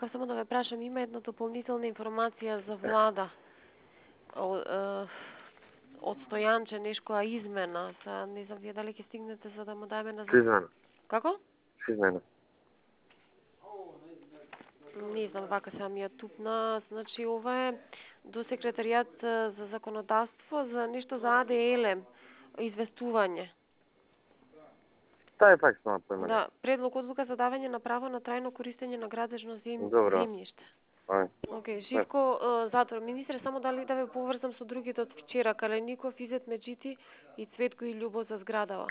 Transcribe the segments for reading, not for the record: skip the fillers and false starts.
сакав само да ве прашам, има една дополнителна информација за влада. Од Стојанче нешкоја измена, не знам вие дали ќе стигнете за да му даеме на Измена. Како? Измена. Не знам, вака сега ми ја тупна. Значи, ова е до секретаријат за законодавство за нешто за АДЛ, известување. Тај пак само по Да, предлог одлука за давање на право на трајно користење на градежно Добро. земјиште. Ај. Океј, Живко, затвор. Министре, само дали да ве поврзам со другите од вчера, Калеников, Изет Меджити и Цветко и Љубо за зградава.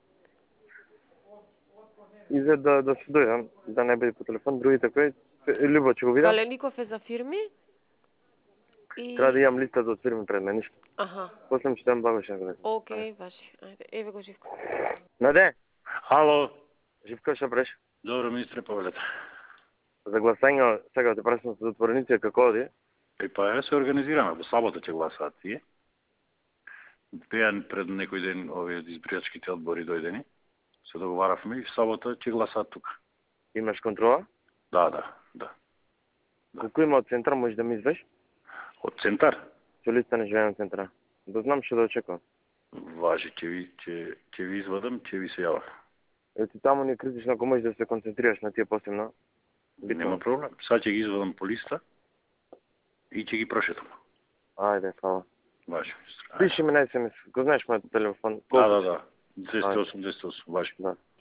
И за да се дојдам, да не биде по телефон, другите кои, Љубо ќе го видам. Калеников е за фирми и... Треба да имам листа од фирми пред мене, ништо. Аха. После ми ќе багаш на гледа. Океј, важи. Ајде, еве го Живко. Наде, Halo, Живко што бреш? dobro ministre, povedete. За гласање, сега да те прашам за затвореници како оди? Pa ja se organizirаме, во сабота ќе гласаат тие. Беа пред некој ден овие избирачките одбори дојдени. Се договаравме и в сабота ќе гласаат тука. Имаш контрола? Да. Колку има од центар, можеш да ми извеш? Од центар? Со листа не живеем в центара. Да знам што да очекувам. Важи, ќе ви извадам, ќе ви се јавам. Ети таму не е критично, ако можеш да се концентрираш на тие посебно. Нема проблем. Сега ќе ги извадам по листа и ќе ги прошетам. Ајде, фала. Важи, министре. Пиши ми на SMS, го знаеш мојот телефон. Да. 208, важи. Да.